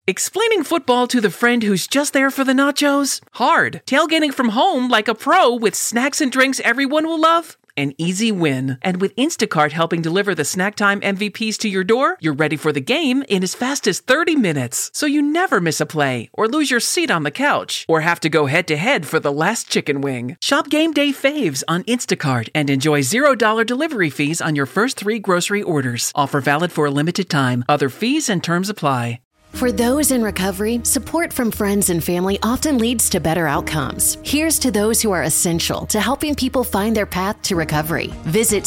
Explaining football to the friend who's just there for the nachos? Hard. Tailgating from home like a pro with snacks and drinks everyone will love? An easy win. And with Instacart helping deliver the snack time MVPs to your door, you're ready for the game in as fast as 30 minutes. So you never miss a play, or lose your seat on the couch, or have to go head-to-head for the last chicken wing. Shop Game Day Faves on Instacart and enjoy $0 delivery fees on your first 3 grocery orders. Offer valid for a limited time. Other fees and terms apply. For those in recovery, support from friends and family often leads to better outcomes. Here's to those who are essential to helping people find their path to recovery. Visit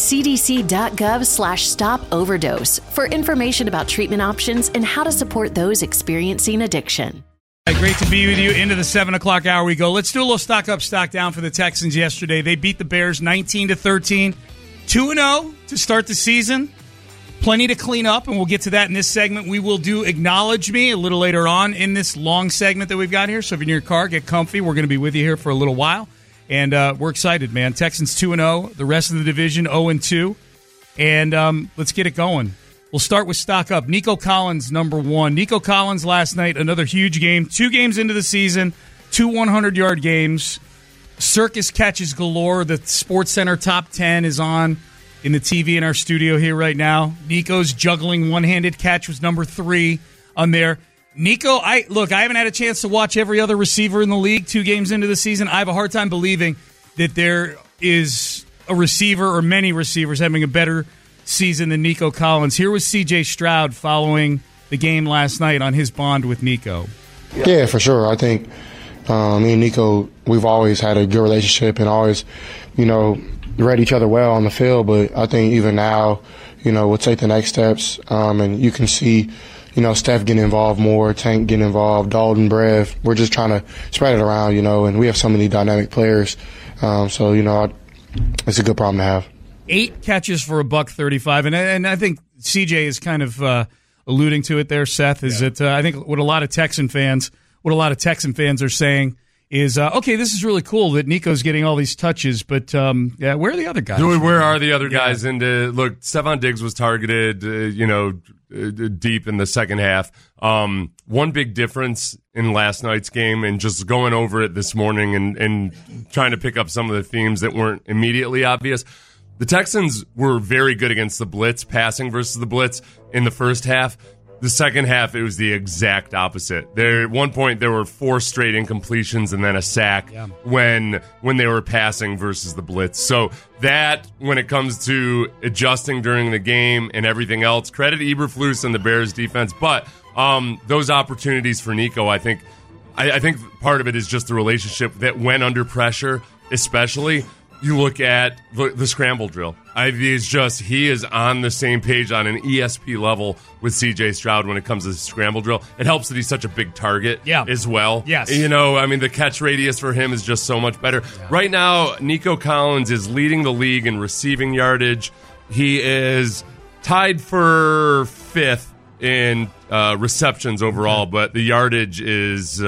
cdc.gov/stop-overdose for information about treatment options and how to support those experiencing addiction. Great to be with you. Into the 7 o'clock hour we go. Let's do a little stock up, stock down for the Texans yesterday. They beat the Bears 19-13. 2-0 to start the season. Plenty to clean up, and we'll get to that in this segment. We will do Acknowledge Me a little later on in this long segment that we've got here. So if you're in your car, get comfy. We're going to be with you here for a little while. And we're excited, man. Texans 2-0. The rest of the division 0-2. And let's get it going. We'll start with stock up. Nico Collins, number 1. Nico Collins last night, another huge game. 2 games into the season, 2 100-yard games. Circus catches galore. The SportsCenter top 10 is on in the TV in our studio here right now. Nico's juggling one-handed catch was number 3 on there. Nico, I haven't had a chance to watch every other receiver in the league 2 games into the season. I have a hard time believing that there is a receiver or many receivers having a better season than Nico Collins. Here was C.J. Stroud following the game last night on his bond with Nico. Yeah, for sure. I think me and Nico, we've always had a good relationship and always, read each other well on the field, but I think even now, we'll take the next steps, and you can see, Steph getting involved more, Tank getting involved, Dalton, Brev. We're just trying to spread it around, and we have so many dynamic players, it's a good problem to have. 8 catches for $135, and I think CJ is kind of alluding to it there, Seth, is that I think what a lot of Texan fans are saying is, okay, this is really cool that Nico's getting all these touches, but where are the other guys? Where are the other guys? And look, Stephon Diggs was targeted, deep in the second half. One big difference in last night's game, and just going over it this morning and trying to pick up some of the themes that weren't immediately obvious. The Texans were very good against the blitz, passing versus the blitz in the first half. The second half, it was the exact opposite. At one point, there were 4 straight incompletions and then a sack when they were passing versus the blitz. So that, when it comes to adjusting during the game and everything else, credit Eberflus and the Bears defense. But those opportunities for Nico, I think part of it is just the relationship that when under pressure, especially. You look at the scramble drill. He is on the same page on an ESP level with C.J. Stroud when it comes to the scramble drill. It helps that he's such a big target as well. Yes. The catch radius for him is just so much better. Yeah. Right now, Nico Collins is leading the league in receiving yardage. He is tied for 5th in receptions overall, but the yardage is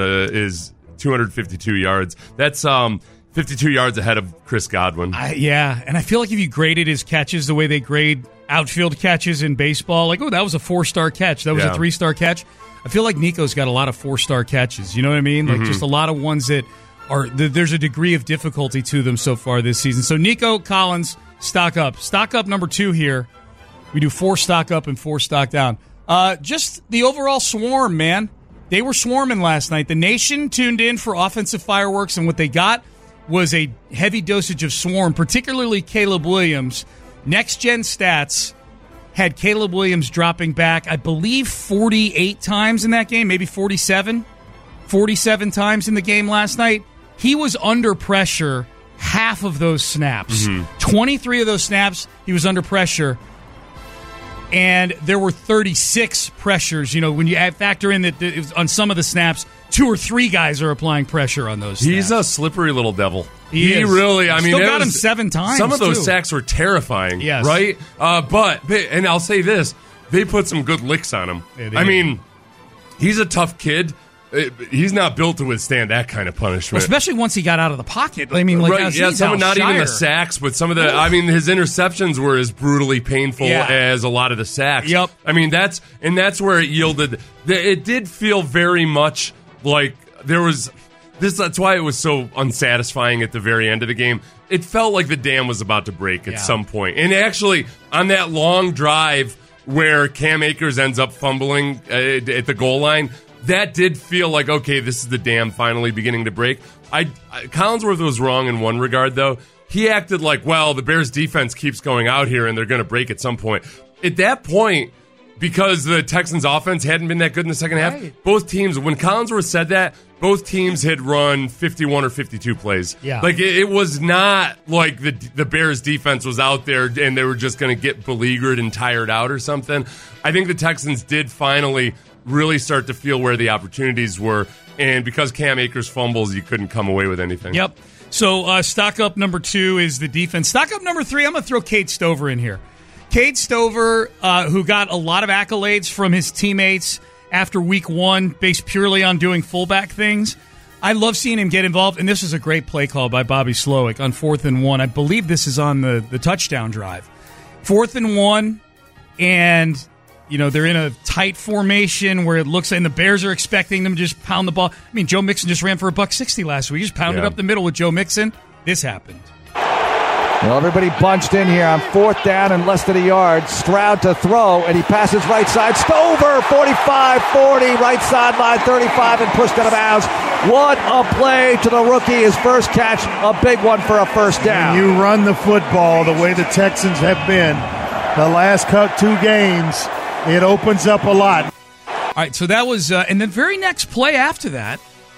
252 yards. That's 52 yards ahead of Chris Godwin. And I feel like if you graded his catches the way they grade outfield catches in baseball, like, that was a 4-star catch, that was a 3-star catch. I feel like Nico's got a lot of 4-star catches. You know what I mean? Like, just a lot of ones that are there's a degree of difficulty to them so far this season. So Nico Collins, stock up. Stock up number 2 here. We do 4 stock up and 4 stock down. Just the overall swarm, man. They were swarming last night. The nation tuned in for offensive fireworks, and what they got was a heavy dosage of swarm, particularly Caleb Williams. Next Gen Stats had Caleb Williams dropping back, I believe, 48 times in that game, maybe 47 times in the game last night. He was under pressure half of those snaps. 23 of those snaps, he was under pressure. And there were 36 pressures. When you factor in that it was on some of the snaps, 2 or 3 guys are applying pressure on those snaps. He's a slippery little devil. He really, still got him 7 times. Some of those sacks were terrifying, yes. Right? And I'll say this, they put some good licks on him. Yeah, he's a tough kid. he's not built to withstand that kind of punishment. Especially once he got out of the pocket. I mean, like, right, some not even the sacks, but some of the. I mean, his interceptions were as brutally painful as a lot of the sacks. Yep. I mean, that's where it yielded. It did feel very much like there was this. That's why it was so unsatisfying at the very end of the game. It felt like the dam was about to break at some point. And actually, on that long drive where Cam Akers ends up fumbling at the goal line. That did feel like, okay, this is the dam finally beginning to break. Collinsworth was wrong in one regard, though. He acted like, well, the Bears' defense keeps going out here and they're going to break at some point. At that point, because the Texans' offense hadn't been that good in the second half, both teams, when Collinsworth said that, both teams had run 51 or 52 plays. Yeah. Like, it was not like the Bears' defense was out there and they were just going to get beleaguered and tired out or something. I think the Texans did finally really start to feel where the opportunities were, and because Cam Akers fumbles, you couldn't come away with anything. Yep. So stock up number 2 is the defense. Stock up number 3, I'm going to throw Cade Stover in here. Cade Stover, who got a lot of accolades from his teammates after week 1, based purely on doing fullback things. I love seeing him get involved, and this is a great play call by Bobby Slowick on 4th and 1. I believe this is on the touchdown drive. 4th and 1, and they're in a tight formation where it looks like, and the Bears are expecting them to just pound the ball. I mean, Joe Mixon just ran for $160 last week. He just pounded up the middle with Joe Mixon. This happened. Well, everybody bunched in here on 4th down and less than a yard. Stroud to throw, and he passes right side. Stover, 45, 40, right sideline, 35, and pushed out of bounds. What a play to the rookie. His first catch, a big one for a first down. When you run the football the way the Texans have been the last 2 games, it opens up a lot. All right, so that was, and the very next play after that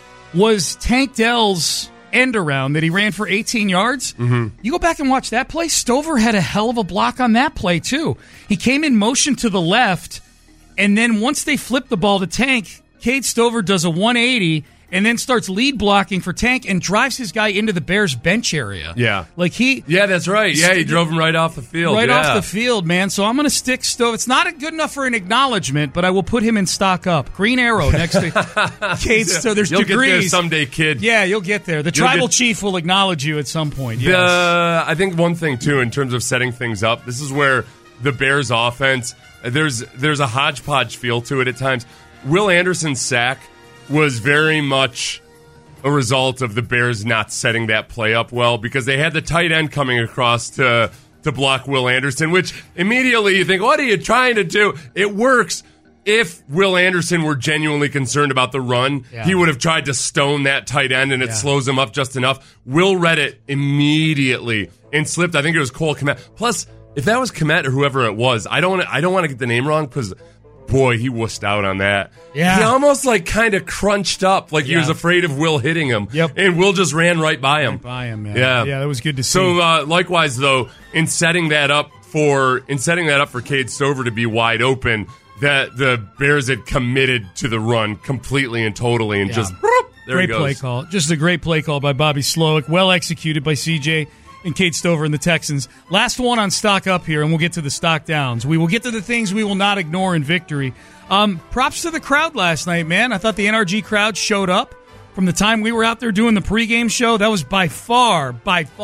was Tank Dell's end around that he ran for 18 yards. Mm-hmm. You go back and watch that play. Stover had a hell of a block on that play, too. He came in motion to the left, and then once they flipped the ball to Tank, Cade Stover does a 180 and then starts lead blocking for Tank and drives his guy into the Bears bench area. Yeah. Yeah, that's right. Yeah, he drove him right off the field. Right off the field, man. So I'm going to stick Stover. It's not good enough for an acknowledgement, but I will put him in stock up. Green arrow next to Cade Stover. There's you'll degrees. Get there someday, kid. Yeah, you'll get there. The tribal chief will acknowledge you at some point. Yes. I think one thing, too, in terms of setting things up, this is where the Bears offense, there's a hodgepodge feel to it at times. Will Anderson's sack was very much a result of the Bears not setting that play up well, because they had the tight end coming across to block Will Anderson, which immediately you think, what are you trying to do? It works. If Will Anderson were genuinely concerned about the run, he would have tried to stone that tight end, and it slows him up just enough. Will read it immediately and slipped. I think it was Cole Kmet. Plus, if that was Kmet or whoever it was, I don't want to get the name wrong, because boy, he wussed out on that. Yeah. He almost kind of crunched up, like he was afraid of Will hitting him. Yep. And Will just ran right by him. Man. Yeah. Yeah, that was good to see. So likewise, though, in setting that up for Cade Stover to be wide open, that the Bears had committed to the run completely and totally, and just there great he goes. Play call. Just a great play call by Bobby Slowick. Well executed by CJ and Cade Stover and the Texans. Last one on stock up here, and we'll get to the stock downs. We will get to the things we will not ignore in victory. Props to the crowd last night, man. I thought the NRG crowd showed up from the time we were out there doing the pregame show. That was by far,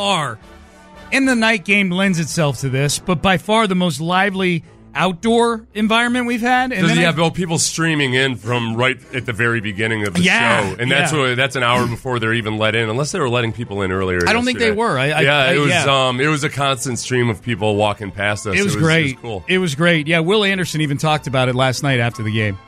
and the night game lends itself to this, but by far the most lively outdoor environment we've had. And Does he have people streaming in from right at the very beginning of the show? And that's an hour before they're even let in, unless they were letting people in earlier. I don't think they were. It was a constant stream of people walking past us. It was great. It was cool. It was great. Yeah, Will Anderson even talked about it last night after the game.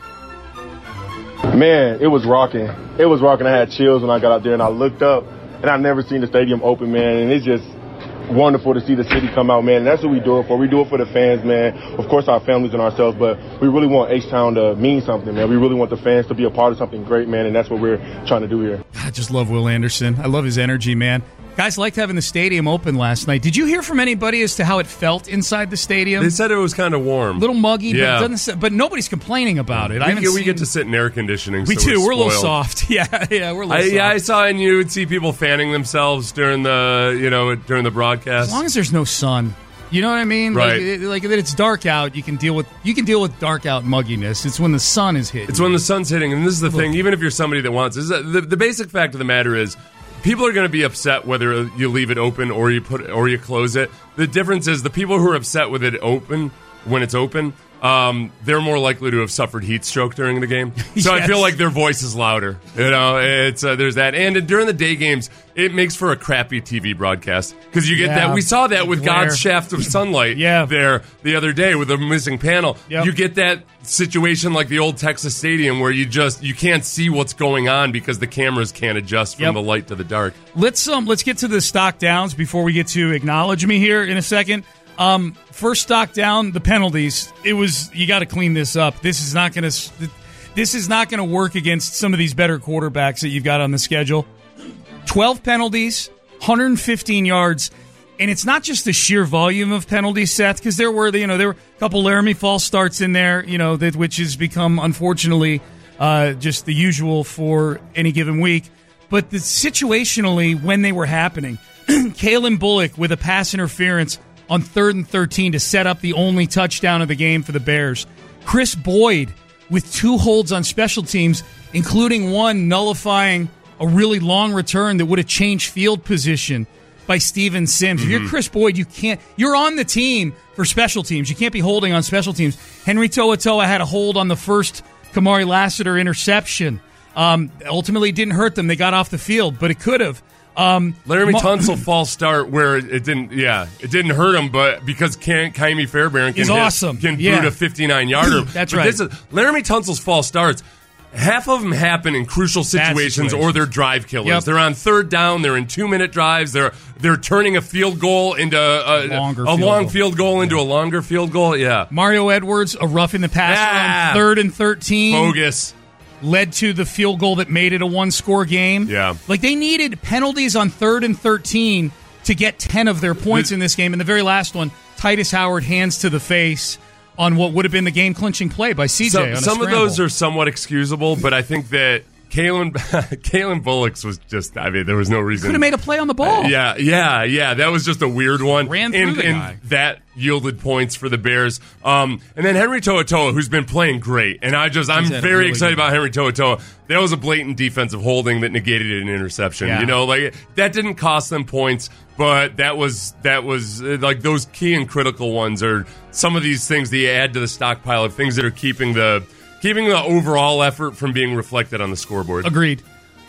Man, it was rocking. It was rocking. I had chills when I got out there, and I looked up, and I've never seen the stadium open, man, and it's just wonderful to see the city come out, man. And that's what we do it for. We do it for the fans, man. Of course, our families and ourselves, but we really want H-Town to mean something, man. We really want the fans to be a part of something great, man, and that's what we're trying to do here. I just love Will Anderson. I love his energy, man. Guys liked having the stadium open last night. Did you hear from anybody as to how it felt inside the stadium? They said it was kind of warm. A little muggy, but nobody's complaining about it. We get to sit in air conditioning. We do. We're a little soft. Yeah, we're a little soft. Yeah, I saw, and you would see people fanning themselves during the broadcast. As long as there's no sun. You know what I mean? Right. Like that it's dark out, you can deal with dark out mugginess. It's when the sun is hitting. It's when the sun's hitting, and this is the thing. Even if you're somebody that wants, the basic fact of the matter is, people are going to be upset whether you leave it open or you close it. The difference is the people who are upset with it open when it's open. They're more likely to have suffered heat stroke during the game. So yes. I feel like their voice is louder. It's there's that. And during the day games, it makes for a crappy TV broadcast. Because you get that. We saw that with God's shaft of sunlight there the other day with a missing panel. Yep. You get that situation like the old Texas Stadium where you can't see what's going on because the cameras can't adjust from the light to the dark. Let's get to the stock downs before we get to Acknowledge Me here in a second. First stock down, the penalties. You got to clean this up. This is not going to work against some of these better quarterbacks that you've got on the schedule. 12 penalties, 115 yards, and it's not just the sheer volume of penalties, Seth, because there were a couple Laramie false starts in there, which has become unfortunately just the usual for any given week. But situationally, when they were happening, Kalen Bullock with a pass interference on 3rd and 13 to set up the only touchdown of the game for the Bears. Chris Boyd with 2 holds on special teams, including one nullifying a really long return that would have changed field position by Steven Sims. Mm-hmm. If you're Chris Boyd, you're on the team for special teams. You can't be holding on special teams. Henry To'oTo'o had a hold on the first Kamari Lassiter interception. Ultimately, didn't hurt them. They got off the field, but it could have. Laramie Tunsil false start where it didn't hurt him, but because Kaimi Fairbairn can boot a 59-yarder. That's right. Laramie Tunsil's false starts. Half of them happen in crucial situations or they're drive killers. Yep. They're on 3rd down. They're in 2-minute drives. They're turning a field goal into a long field goal into a longer field goal. Yeah. Mario Edwards, a roughing the passer on 3rd and 13. Bogus. Led to the field goal that made it a 1-score game. Yeah. Like they needed penalties on 3rd and 13 to get 10 of their points in this game. And the very last one, Titus Howard hands to the face on what would have been the game-clinching play by CJ. Some of those are somewhat excusable, but I think that Kalen Bullock's was just, there was no reason. Could have made a play on the ball. Yeah. That was just a weird one. Ran through the guy. And that yielded points for the Bears. And then Henry To'oTo'o, who's been playing great. And I'm very excited about Henry To'oTo'o. That was a blatant defensive holding that negated an interception. Yeah. That didn't cost them points, but that was like those key and critical ones are some of these things that you add to the stockpile of things that are keeping the overall effort from being reflected on the scoreboard. Agreed.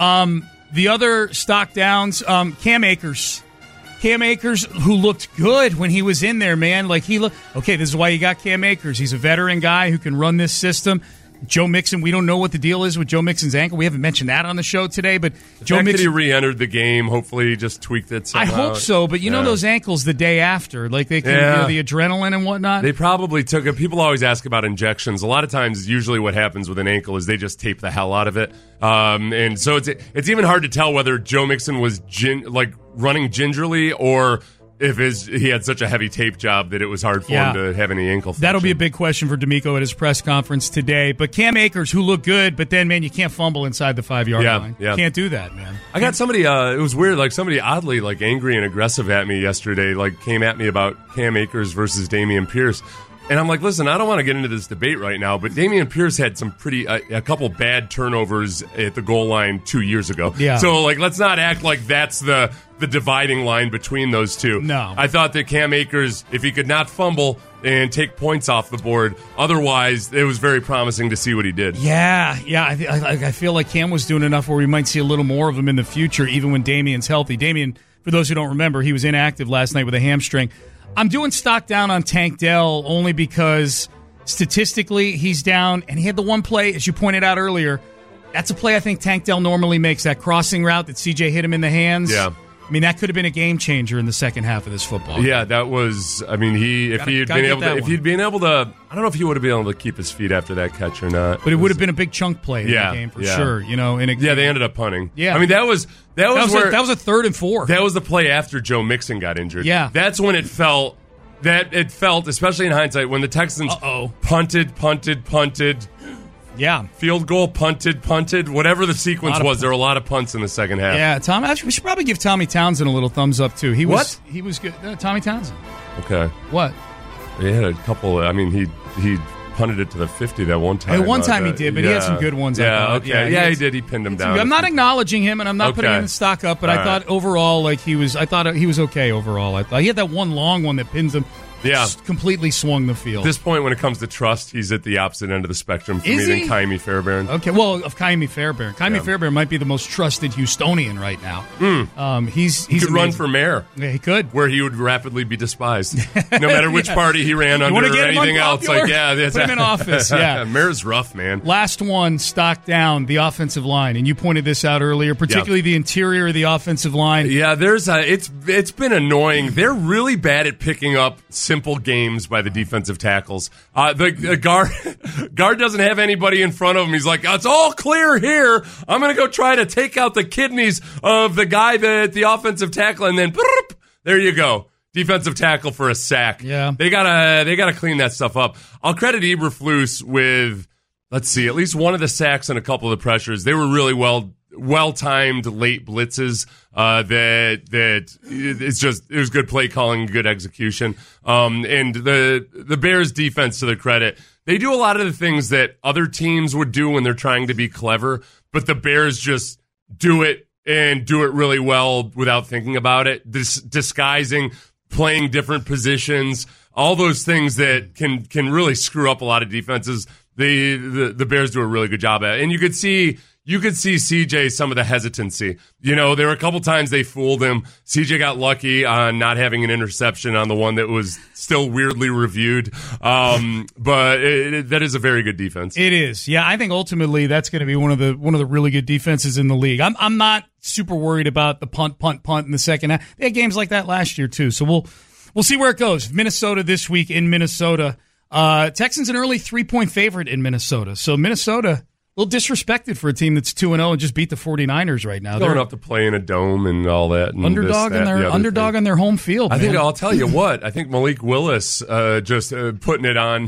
The other stock downs, Cam Akers. Cam Akers, who looked good when he was in there, man. Like this is why you got Cam Akers. He's a veteran guy who can run this system. Joe Mixon, we don't know what the deal is with Joe Mixon's ankle. We haven't mentioned that on the show today, but Joe Mixon, he re-entered the game. Hopefully, he just tweaked it somehow. I hope so, but you know those ankles the day after, like they can the adrenaline and whatnot. They probably took it. People always ask about injections. A lot of times, usually what happens with an ankle is they just tape the hell out of it, and so it's even hard to tell whether Joe Mixon was running gingerly or if he had such a heavy tape job that it was hard for him to have any ankle function. That'll be a big question for D'Amico at his press conference today. But Cam Akers, who looked good, but then, man, you can't fumble inside the 5-yard line. Yeah. Can't do that, man. I got somebody, it was weird, like somebody oddly angry and aggressive at me yesterday, came at me about Cam Akers versus Dameon Pierce. And I'm like, listen, I don't want to get into this debate right now, but Dameon Pierce had some a couple bad turnovers at the goal line 2 years ago. Yeah. So, let's not act like that's the dividing line between those two. No. I thought that Cam Akers, if he could not fumble and take points off the board, otherwise, it was very promising to see what he did. Yeah. I feel like Cam was doing enough where we might see a little more of him in the future, even when Damien's healthy. Damien, for those who don't remember, he was inactive last night with a hamstring. I'm doing stock down on Tank Dell only because statistically he's down, and he had the one play, as you pointed out earlier. That's a play I think Tank Dell normally makes, that crossing route that CJ hit him in the hands. Yeah. I mean, that could have been a game changer in the second half of this football game. Yeah, that was. I mean, if he'd been able to, I don't know if he would have been able to keep his feet after that catch or not. But it would have been a big chunk play in the game for sure. They ended up punting. Yeah, I mean that was a 3rd and 4. That was the play after Joe Mixon got injured. Yeah, that's when it felt, especially in hindsight, when the Texans punted, Yeah. Field goal, punted, whatever the sequence was. There were a lot of punts in the second half. Yeah, Tom. Actually, we should probably give Tommy Townsend a little thumbs up too. He was good. Tommy Townsend. Okay. What? He had a couple. I mean, he punted it to the 50 that one time. One time he did, but he had some good ones. Yeah, okay. He did. He pinned him down. I'm not acknowledging him, and I'm not putting him in the stock up, but I thought overall, I thought he was okay overall. I thought he had that one long one that pins him. Yeah. Completely swung the field. At this point, when it comes to trust, he's at the opposite end of the spectrum for me than Kaimi Fairbairn. Okay, well, of Kaimi Fairbairn. Fairbairn might be the most trusted Houstonian right now. He could run for mayor. Yeah, he could. Where he would rapidly be despised. No matter which party he ran under or anything else. Put him in office, yeah. Mayor's rough, man. Last one, stock down, the offensive line. And you pointed this out earlier, particularly the interior of the offensive line. Yeah, it's been annoying. They're really bad at picking up simple games by the defensive tackles. The guard doesn't have anybody in front of him. He's like, it's all clear here. I'm going to go try to take out the kidneys of the guy that the offensive tackle, and then there you go. Defensive tackle for a sack. Yeah. They gotta clean that stuff up. I'll credit Eberflus with, let's see, at least one of the sacks and a couple of the pressures. They were really well-timed late blitzes it was good play calling, good execution. And the Bears defense, to their credit, they do a lot of the things that other teams would do when they're trying to be clever, but the Bears just do it and do it really well without thinking about it, disguising, playing different positions, all those things that can really screw up a lot of defenses. The Bears do a really good job at it. And you could see CJ some of the hesitancy. There were a couple times they fooled him. CJ got lucky on not having an interception on the one that was still weirdly reviewed. But that is a very good defense. It is. Yeah, I think ultimately that's going to be one of the really good defenses in the league. I'm not super worried about the punt in the second half. They had games like that last year too. So we'll see where it goes. Minnesota this week in Minnesota. Texans an early 3-point favorite in Minnesota. So Minnesota, a little disrespected for a team that's 2-0 and just beat the 49ers right now. They're going to have to play in a dome and all that. And underdog on their home field. I'll tell you what. I think Malik Willis just putting it on.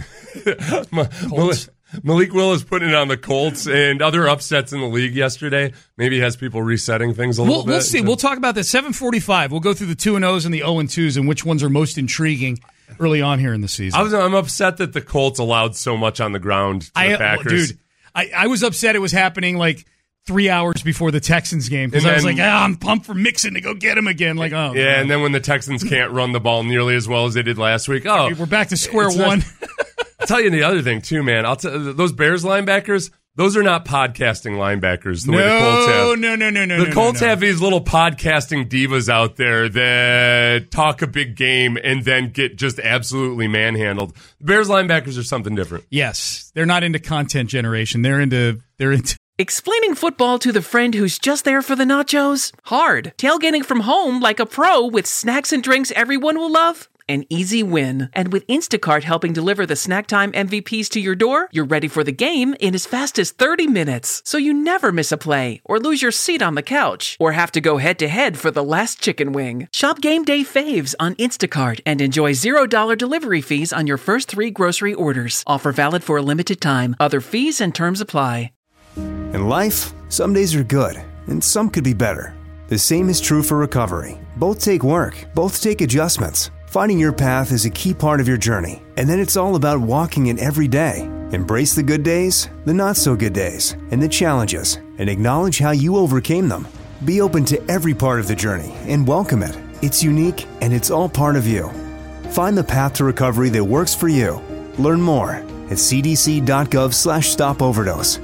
Malik Willis putting it on the Colts and other upsets in the league yesterday. Maybe has people resetting things a little bit. We'll see. We'll talk about this. 7:45. We'll go through the 2-0s and the 0-2s and which ones are most intriguing early on here in the season. I'm upset that the Colts allowed so much on the ground to the Packers. Dude, I was upset it was happening like 3 hours before the Texans game because I was like, I'm pumped for Mixon to go get him again. Like, oh, yeah, and then when the Texans can't run the ball nearly as well as they did last week, we're back to square one. I'll tell you the other thing too, man. Those Bears linebackers. Those are not podcasting linebackers the way the Colts have. No. The Colts have these little podcasting divas out there that talk a big game and then get just absolutely manhandled. The Bears linebackers are something different. Yes. They're not into content generation. They're into Explaining football to the friend who's just there for the nachos? Hard. Tailgating from home like a pro with snacks and drinks everyone will love? An easy win. And with Instacart helping deliver the snack time MVPs to your door, you're ready for the game in as fast as 30 minutes. So you never miss a play, or lose your seat on the couch, or have to go head-to-head for the last chicken wing. Shop Game Day Faves on Instacart and enjoy $0 delivery fees on your first 3 grocery orders. Offer valid for a limited time. Other fees and terms apply. In life, some days are good, and some could be better. The same is true for recovery. Both take work. Both take adjustments. Finding your path is a key part of your journey, and then it's all about walking it every day. Embrace the good days, the not-so-good days, and the challenges, and acknowledge how you overcame them. Be open to every part of the journey and welcome it. It's unique, and it's all part of you. Find the path to recovery that works for you. Learn more at cdc.gov/stopoverdose.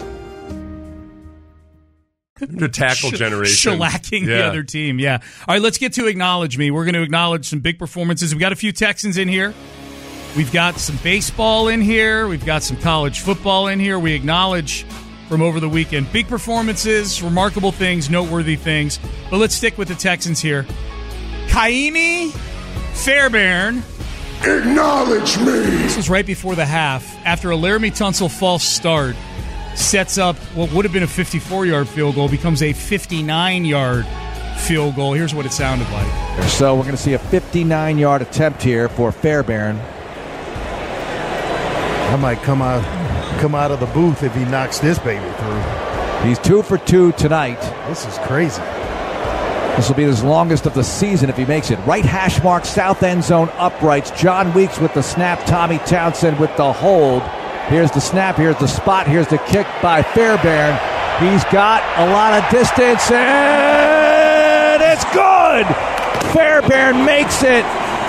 The tackle generation. Shellacking the other team, yeah. All right, let's get to Acknowledge Me. We're going to acknowledge some big performances. We've got a few Texans in here. We've got some baseball in here. We've got some college football in here. We acknowledge from over the weekend big performances, remarkable things, noteworthy things. But let's stick with the Texans here. Kaimi Fairbairn. Acknowledge me. This was right before the half. After a Laramie Tunsil false start, sets up what would have been a 54-yard field goal, becomes a 59-yard field goal. Here's what it sounded like. So we're going to see a 59-yard attempt here for Fairbairn. I might come come out of the booth if he knocks this baby through. He's 2 for 2 tonight. This is crazy. This will be his longest of the season if he makes it. Right hash mark, south end zone uprights. John Weeks with the snap. Tommy Townsend with the hold. Here's the snap. Here's the spot. Here's the kick by Fairbairn. He's got a lot of distance, and it's good! Fairbairn makes it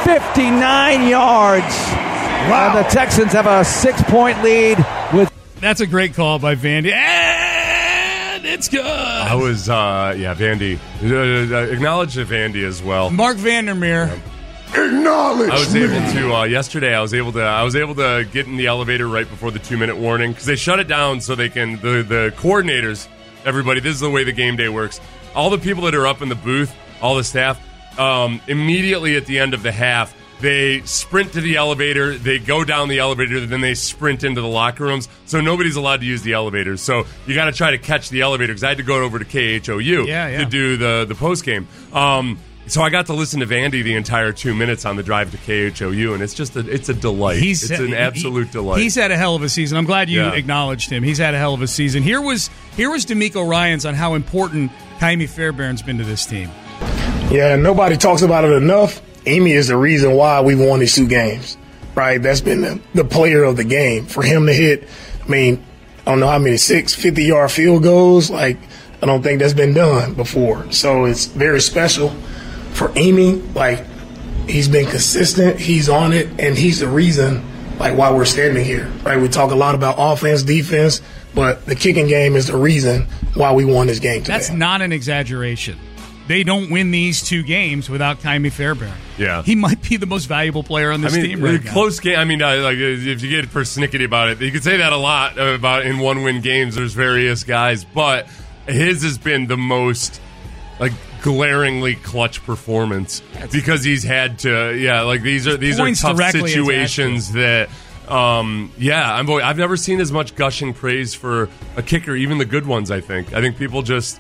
59 yards. Wow. And the Texans have a 6-point lead. That's a great call by Vandy. And it's good. I was, Vandy. Acknowledge Vandy as well. Mark Vandermeer. Acknowledge. I was able to yesterday. I was able to get in the elevator right before the 2-minute warning because they shut it down so they can the coordinators. Everybody, this is the way the game day works. All the people that are up in the booth, all the staff, immediately at the end of the half, they sprint to the elevator, they go down the elevator, then they sprint into the locker rooms. So nobody's allowed to use the elevators. So you got to try to catch the elevator because I had to go over to KHOU to do the post game. So I got to listen to Vandy the entire 2 minutes on the drive to KHOU, and it's just it's a delight. It's an absolute delight. He's had a hell of a season. I'm glad you acknowledged him. He's had a hell of a season. Here was D'Amico Ryans on how important Ka'imi Fairbairn's been to this team. Yeah, nobody talks about it enough. Amy is the reason why we've won these 2 games, right? That's been the player of the game. For him to hit, I don't know how many, 6 50-yard field goals. I don't think that's been done before. So it's very special for Amy. He's been consistent. He's on it, and he's the reason, why we're standing here, right? We talk a lot about offense, defense, but the kicking game is the reason why we won this game today. That's not an exaggeration. They don't win these 2 games without Ka'imi Fairbairn. Yeah. He might be the most valuable player on this team right now. Close game. If you get persnickety about it, you could say that a lot about in one-win games. There's various guys, but his has been the most glaringly clutch performance because he's had to. These are tough situations that. I've never seen as much gushing praise for a kicker, even the good ones. I think people just.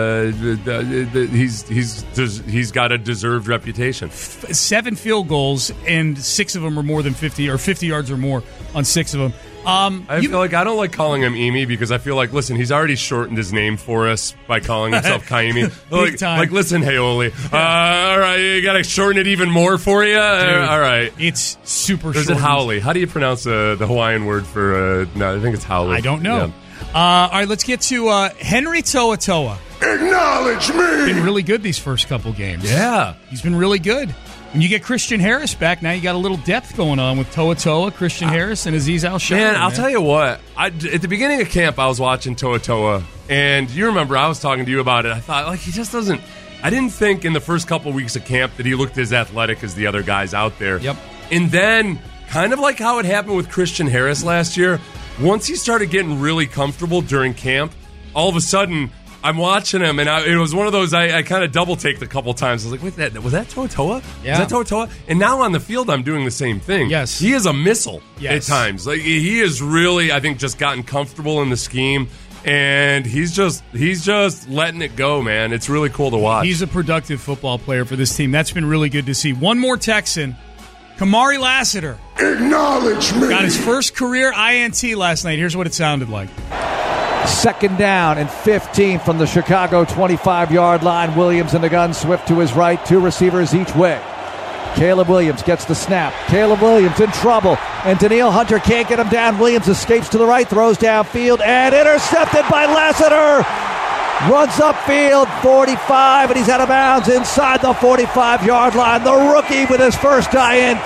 He's got a deserved reputation. 7 field goals, and 6 of them are more than 50 or 50 yards or more on 6 of them. I feel like I don't like calling him Emi because I feel like, listen, he's already shortened his name for us by calling himself Ka'imi. Big time. Listen, Haoli. All right, you got to shorten it even more for you? All right. It's super short. Is it Howley? How do you pronounce the Hawaiian word for, no, I think it's Howley. I don't know. Yeah. All right, let's get to Henry To'oTo'o. Acknowledge me. Been really good these first couple games. Yeah. He's been really good. When you get Christian Harris back, now you got a little depth going on with To'oTo'o, Christian Harris, and Azeez Al-Shaair. Man, I'll tell you what. At the beginning of camp, I was watching To'oTo'o, and you remember I was talking to you about it. I thought, he just doesn't... I didn't think in the first couple weeks of camp that he looked as athletic as the other guys out there. Yep. And then, kind of like how it happened with Christian Harris last year, once he started getting really comfortable during camp, all of a sudden... I'm watching him, and it was one of those I kind of double-taked a couple times. I was like, wait, was that To'oTo'o? Yeah. Was that To'oTo'o? And now on the field, I'm doing the same thing. Yes. He is a missile at times. He is really, I think, just gotten comfortable in the scheme, and he's just letting it go, man. It's really cool to watch. He's a productive football player for this team. That's been really good to see. One more Texan, Kamari Lassiter. Acknowledge me. Got his first career INT last night. Here's what it sounded like. 2nd down and 15 from the Chicago 25-yard line. Williams in the gun, Swift to his right, 2 receivers each way. Caleb Williams gets the snap. Caleb Williams in trouble, and Danielle Hunter can't get him down. Williams escapes to the right, throws downfield, and intercepted by Lassiter. Runs upfield, 45, and he's out of bounds inside the 45-yard line. The rookie with his first INT.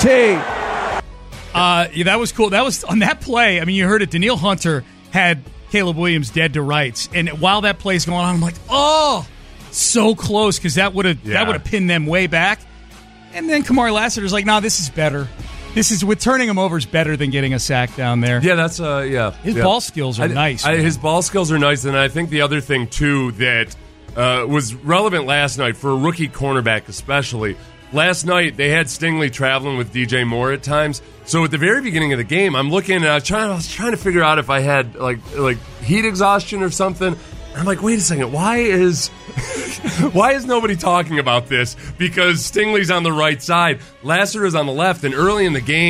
That was cool. That was on that play. You heard it. Danielle Hunter had Caleb Williams dead to rights, and while that play's going on, I'm like, oh, so close, because that would have pinned them way back. And then Kamari Lassiter's like, nah, this is better. This is with turning him over is better than getting a sack down there. Yeah, that's His ball skills are nice. His ball skills are nice, and I think the other thing too that was relevant last night for a rookie cornerback, especially. Last night, they had Stingley traveling with DJ Moore at times. So at the very beginning of the game, I'm looking and I was trying to figure out if I had like heat exhaustion or something. And I'm like, wait a second, why is nobody talking about this? Because Stingley's on the right side, Lassiter is on the left, and early in the game,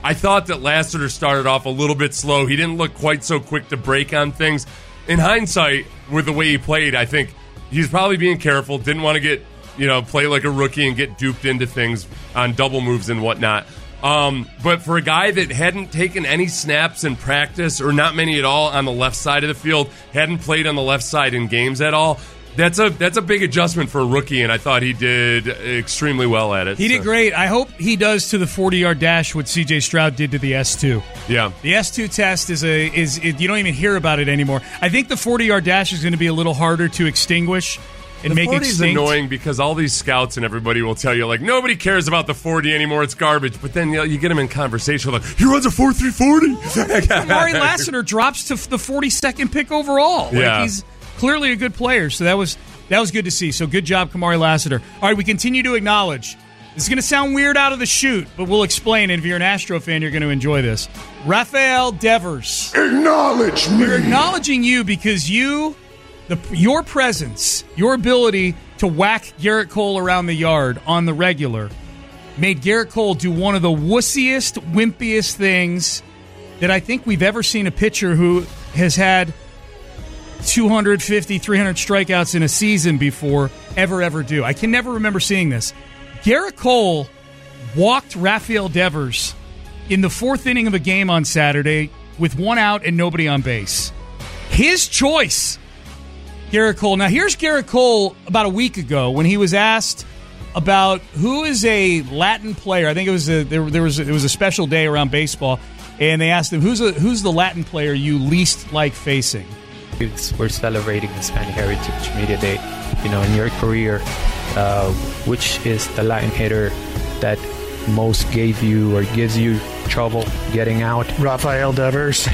I thought that Lassiter started off a little bit slow. He didn't look quite so quick to break on things. In hindsight, with the way he played, I think he's probably being careful. Didn't want to get, play like a rookie and get duped into things on double moves and whatnot. But for a guy that hadn't taken any snaps in practice, or not many at all on the left side of the field, hadn't played on the left side in games at all, that's a big adjustment for a rookie, and I thought he did extremely well at it. He did great. I hope he does to the 40-yard dash what C.J. Stroud did to the S2. Yeah. The S2 test is you don't even hear about it anymore. I think the 40-yard dash is going to be a little harder to extinguish and make extinct. The 40 is annoying because all these scouts and everybody will tell you, like, nobody cares about the 40 anymore, it's garbage. But then you get him in conversation, like, he runs a 4.340. Amari Lassiter drops to the 42nd pick overall. He's clearly a good player, so that was good to see. So good job, Kamari Lassiter. All right, we continue to acknowledge. This is going to sound weird out of the chute, but we'll explain. And if you're an Astro fan, you're going to enjoy this. Rafael Devers. Acknowledge me. We're acknowledging you because your presence, your ability to whack Garrett Cole around the yard on the regular made Garrett Cole do one of the wussiest, wimpiest things that I think we've ever seen a pitcher who has had 250, 300 strikeouts in a season before ever do. I can never remember seeing this. Garrett Cole walked Rafael Devers in the fourth inning of a game on Saturday with one out and nobody on base. His choice, Garrett Cole. Now, here's Garrett Cole about a week ago when he was asked about who is a Latin player. I think it was it was a special day around baseball, and they asked him who's the Latin player you least like facing. We're celebrating Hispanic Heritage Media Day. In your career, which is the Latin hitter that most gave you or gives you trouble getting out? Rafael Devers.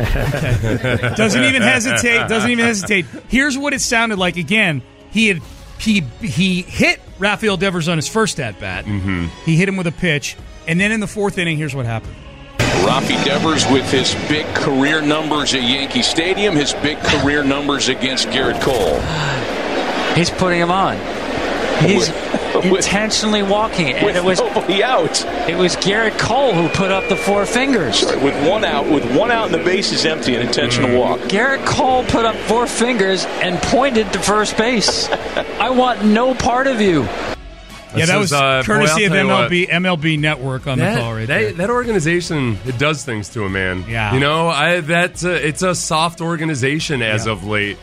Doesn't even hesitate. Here's what it sounded like. Again, he hit Rafael Devers on his first at bat. Mm-hmm. He hit him with a pitch, and then in the fourth inning, here's what happened. Rafi Devers with his big career numbers at Yankee Stadium, his big career numbers against Garrett Cole. He's putting him on. He's intentionally walking, and it was nobody out. It was Garrett Cole who put up the four fingers. Right, with one out, and the base is empty, an intentional walk. Garrett Cole put up four fingers and pointed to first base. I want no part of you. Yeah, that was courtesy of MLB Network on the call right there. That organization, it does things to a man. Yeah. It's a soft organization as of late.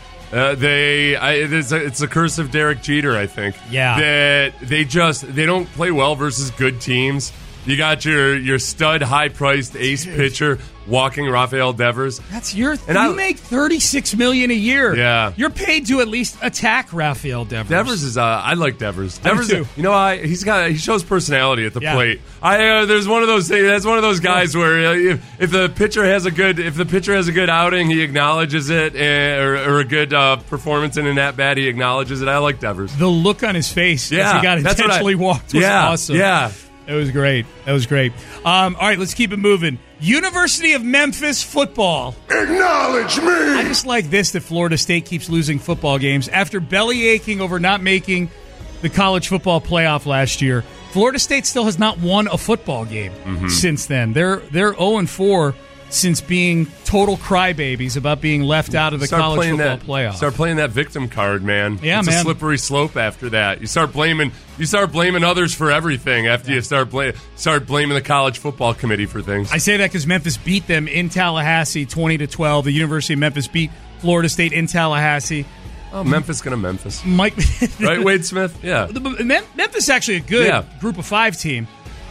It's a curse of Derek Jeter, I think. Yeah. That they don't play well versus good teams. You got your stud, high-priced ace pitcher walking Rafael Devers. That's you make $36 million a year. Yeah, you're paid to at least attack Rafael Devers. Devers is I like Devers. Devers, too. He shows personality at the plate. There's one of those things. That's one of those guys where if the pitcher has a good outing, he acknowledges it, or a good performance in an at bat, he acknowledges it. I like Devers. The look on his face as he got intentionally walked was awesome. Yeah. It was great. All right, let's keep it moving. University of Memphis football. Acknowledge me. I just like this, that Florida State keeps losing football games. After belly aching over not making the college football playoff last year, Florida State still has not won a football game since then. They're 0-4 since being total crybabies about being left out of the college football playoff. Start playing that victim card, man. Yeah, it's man. a slippery slope after that. You start blaming others for everything after you start blaming the college football committee for things. I say that because Memphis beat them in Tallahassee 20-12. The University of Memphis beat Florida State in Tallahassee. Oh, Memphis gonna Memphis. Mike, right, Wade Smith? Yeah. Memphis is actually a good group of five team.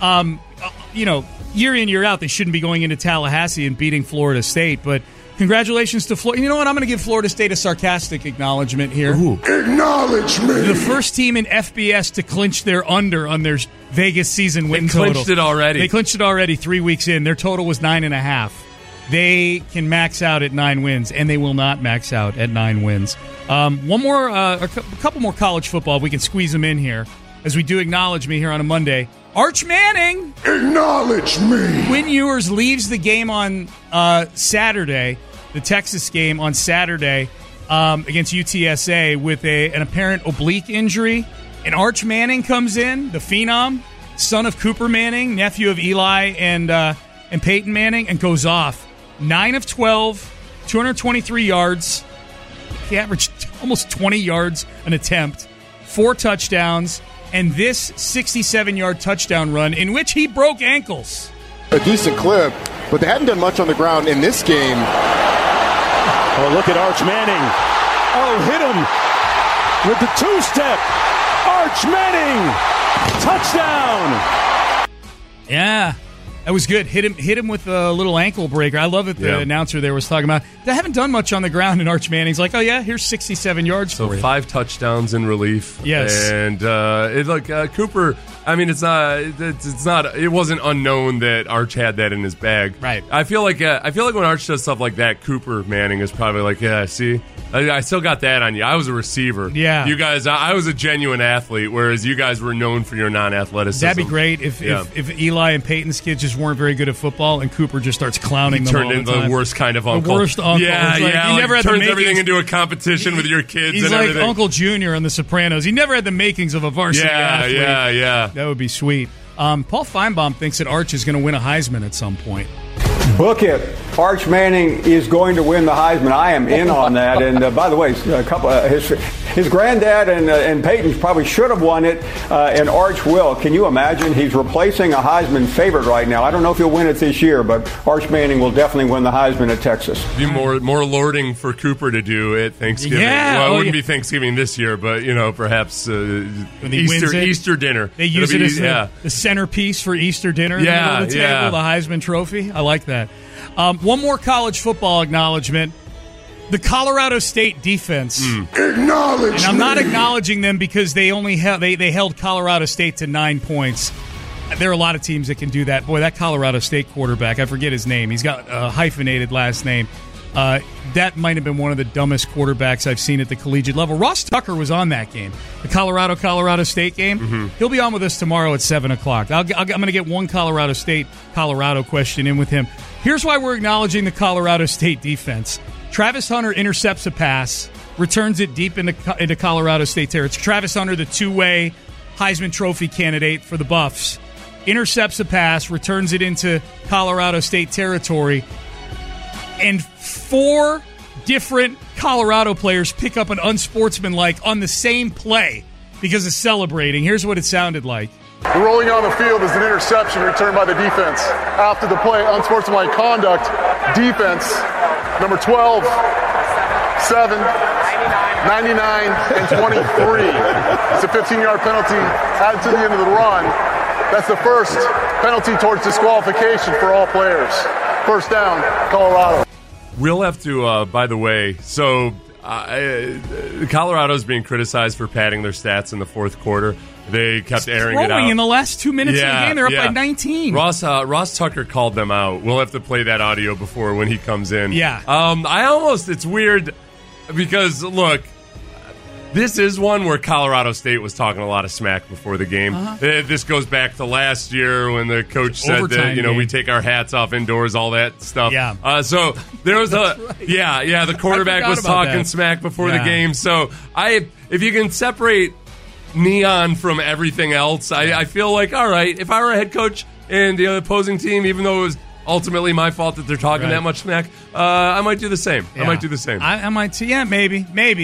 Year in, year out, they shouldn't be going into Tallahassee and beating Florida State, but congratulations to Florida. You know what? I'm going to give Florida State a sarcastic acknowledgement here. Ooh. Acknowledge me. The first team in FBS to clinch their under on their Vegas season win total. They clinched it already. They clinched it already 3 weeks in. Their total was 9.5. They can max out at 9 wins, and they will not max out at 9 wins. A couple more college football, if we can squeeze them in here, as we do acknowledge me here on a Monday. Arch Manning. Acknowledge me. Quinn Ewers leaves the game on Saturday, the Texas game on Saturday against UTSA with an apparent oblique injury. And Arch Manning comes in, the phenom, son of Cooper Manning, nephew of Eli and and Peyton Manning and goes off. 9 of 12, 223 yards. He averaged almost 20 yards an attempt, 4 touchdowns, and this 67-yard touchdown run in which he broke ankles. A decent clip, but they hadn't done much on the ground in this game. Oh, look at Arch Manning. Oh, hit him with the 2-step. Arch Manning, touchdown. Yeah, that was good. Hit him with a little ankle breaker. I love that the announcer there was talking about, they haven't done much on the ground, and Arch Manning's like, oh yeah, here's 67 yards for you. So 5 touchdowns in relief. Yes. And Cooper, I mean, it wasn't unknown that Arch had that in his bag. Right. I feel like when Arch does stuff like that, Cooper Manning is probably like, yeah, see, I still got that on you. I was a receiver. Yeah. You guys, I was a genuine athlete, whereas you guys were known for your non-athleticism. That'd be great if Eli and Peyton's kids just weren't very good at football, and Cooper just starts clowning them all the time. Turned into the worst kind of uncle. The worst uncle. Yeah, like, yeah. He never had turns the everything into a competition with your kids He's and like everything. Uncle Junior on The Sopranos. He never had the makings of a varsity athlete. Yeah. That would be sweet. Paul Feinbaum thinks that Arch is going to win a Heisman at some point. Book it. Arch Manning is going to win the Heisman. I am in on that. And by the way, his granddad and Peyton probably should have won it, and Arch will. Can you imagine? He's replacing a Heisman favorite right now. I don't know if he'll win it this year, but Arch Manning will definitely win the Heisman at Texas. Be more lording for Cooper to do at Thanksgiving. Yeah, well, it wouldn't be Thanksgiving this year, but perhaps Easter dinner. They use it as the centerpiece for Easter dinner. In the middle of the table, the Heisman Trophy. I like that. One more college football acknowledgement. The Colorado State defense. Acknowledge. And I'm not acknowledging them because they only they held Colorado State to 9 points. There are a lot of teams that can do that. Boy, that Colorado State quarterback, I forget his name. He's got a hyphenated last name. That might have been one of the dumbest quarterbacks I've seen at the collegiate level. Ross Tucker was on that game, the Colorado State game. Mm-hmm. He'll be on with us tomorrow at 7 o'clock. I'm going to get one Colorado question in with him. Here's why we're acknowledging the Colorado State defense. Travis Hunter intercepts a pass, returns it deep into Colorado State territory. Travis Hunter, the two-way Heisman Trophy candidate for the Buffs, intercepts a pass, returns it into Colorado State territory, and 4 different Colorado players pick up an unsportsmanlike on the same play because of celebrating. Here's what it sounded like. The rolling on the field is an interception returned by the defense. After the play, unsportsmanlike conduct, defense, number 12, 7, 99, and 23. It's a 15-yard penalty added to the end of the run. That's the first penalty towards disqualification for all players. First down, Colorado. We'll have to, by the way, so Colorado's being criticized for padding their stats in the fourth quarter. They kept airing it out. In the last 2 minutes of the game, they're up by 19. Ross Tucker called them out. We'll have to play that audio before when he comes in. Yeah. It's weird because, look, this is one where Colorado State was talking a lot of smack before the game. This goes back to last year when the coach said that, we take our hats off indoors, all that stuff. Yeah. So there was the quarterback was talking smack before the game. So if you can separate neon from everything else, I feel like, all right, if I were a head coach and the opposing team, even though it was ultimately my fault that they're talking that much smack, I might do the same. Yeah. I might do the same. I might too. Yeah, maybe.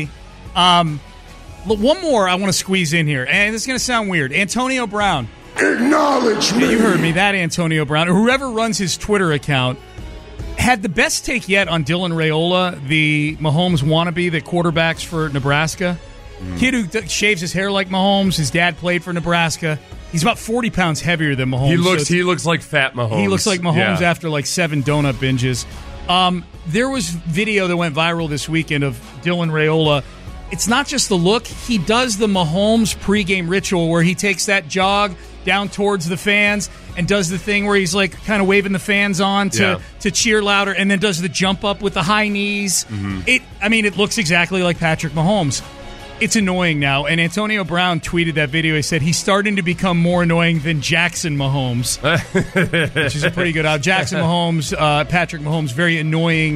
One more I want to squeeze in here, and this is going to sound weird. Antonio Brown. Acknowledge me. You heard me. That Antonio Brown, whoever runs his Twitter account, had the best take yet on Dylan Raiola, the Mahomes wannabe that quarterbacks for Nebraska. Kid who shaves his hair like Mahomes. His dad played for Nebraska. He's about 40 pounds heavier than Mahomes. He looks like fat Mahomes. He looks like Mahomes after like 7 donut binges. There was video that went viral this weekend of Dylan Raiola. It's not just the look. He does the Mahomes pregame ritual where he takes that jog down towards the fans and does the thing where he's like kind of waving the fans on to cheer louder, and then does the jump up with the high knees. Mm-hmm. It looks exactly like Patrick Mahomes. It's annoying now, and Antonio Brown tweeted that video. He said he's starting to become more annoying than Jackson Mahomes, which is a pretty good out. Jackson Mahomes, Patrick Mahomes, very annoying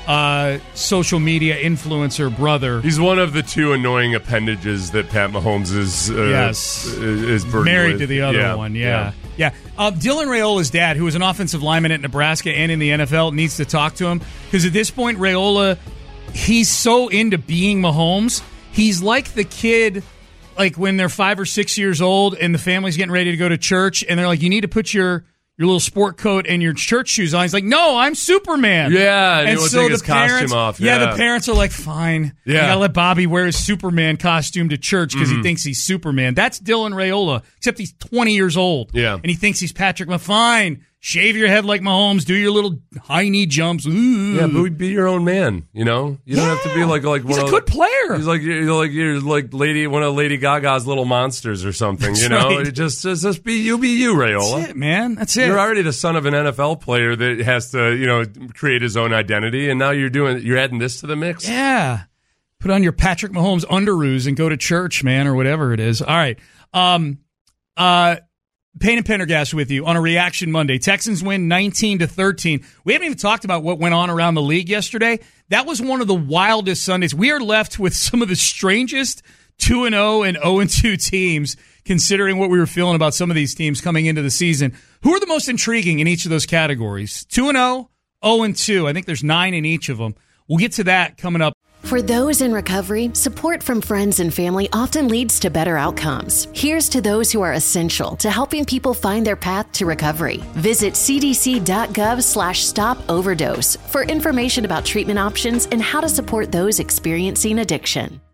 social media influencer brother. He's one of the two annoying appendages that Pat Mahomes is married with. to the other one. Yeah. Dylan Raiola's dad, who was an offensive lineman at Nebraska and in the NFL, needs to talk to him because at this point, Raiola, he's so into being Mahomes. He's like the kid, like when they're 5 or 6 years old and the family's getting ready to go to church, and they're like, "You need to put your little sport coat and your church shoes on." He's like, "No, I'm Superman." Yeah, and he'll take his costume off. Yeah, the parents are like, "Fine, you gotta let Bobby wear his Superman costume to church because he thinks he's Superman." That's Dylan Raiola, except he's 20 years old. Yeah, and he thinks he's Patrick Mahomes. Fine, shave your head like Mahomes, do your little high knee jumps. Ooh. Yeah, but be your own man. You know, you don't have to be like he's a good player. He's like you're like one of Lady Gaga's little monsters or something. That's you know, right. just be you, Raiola. That's it, man. That's it. You're already the son of an NFL player that has to create his own identity, and now you're adding this to the mix. Yeah, put on your Patrick Mahomes underoos and go to church, man, or whatever it is. All right. Payne and Pendergast with you on a Reaction Monday. Texans win 19-13. We haven't even talked about what went on around the league yesterday. That was one of the wildest Sundays. We are left with some of the strangest 2-0 and 0-2 teams, considering what we were feeling about some of these teams coming into the season. Who are the most intriguing in each of those categories? 2-0, 0-2. I think there's 9 in each of them. We'll get to that coming up. For those in recovery, support from friends and family often leads to better outcomes. Here's to those who are essential to helping people find their path to recovery. Visit cdc.gov/stop overdose for information about treatment options and how to support those experiencing addiction.